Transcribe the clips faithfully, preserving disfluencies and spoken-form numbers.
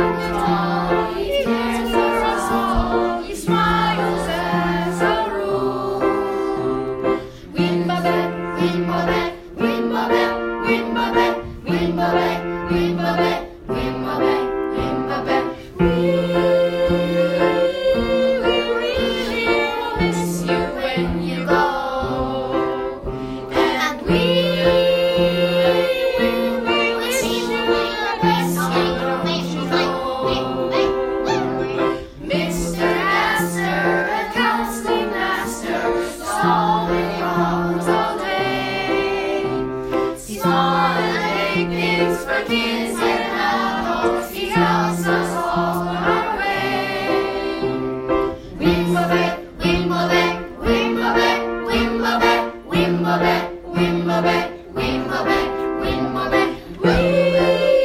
Things for kids and adults, he helps us all on our way. Wimble-bet, wimble-bet, wimble-bet, wimble-bet, wimble-bet, wimble-bet, wimble-bet, wimble-bet. We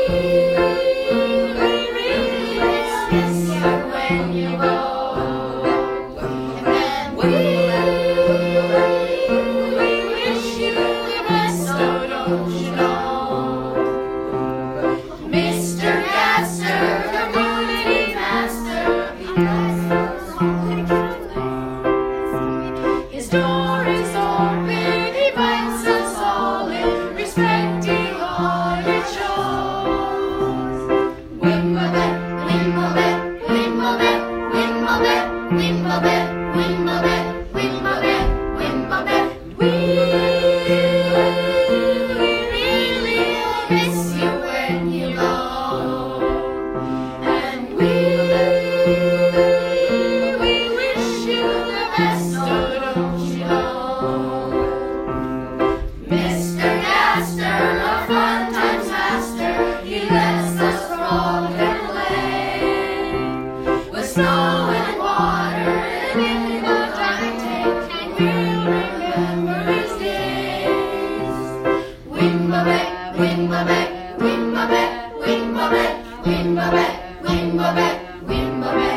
will miss you when you go, and we wish you the best, so don't you know? Mister Gaster, community master, his door is open, he invites us all in, respecting all your chores. Wimble-bet, wimble-bet, wimble-bet, wimble-bet, wimble-bet, wimble-bet, wimble-bet, wimble-bet. We really miss you when you go, and we we wish you the best, so don't you know? Mister Gaster, a fun times master, he lets us frolic and play with snow and water and in the giant tank, and we'll remember his days. Wimble-bet, wimble-bet, wimble-bet, wimble-bet, wimble-bet, wimble-bet, wimble-bet.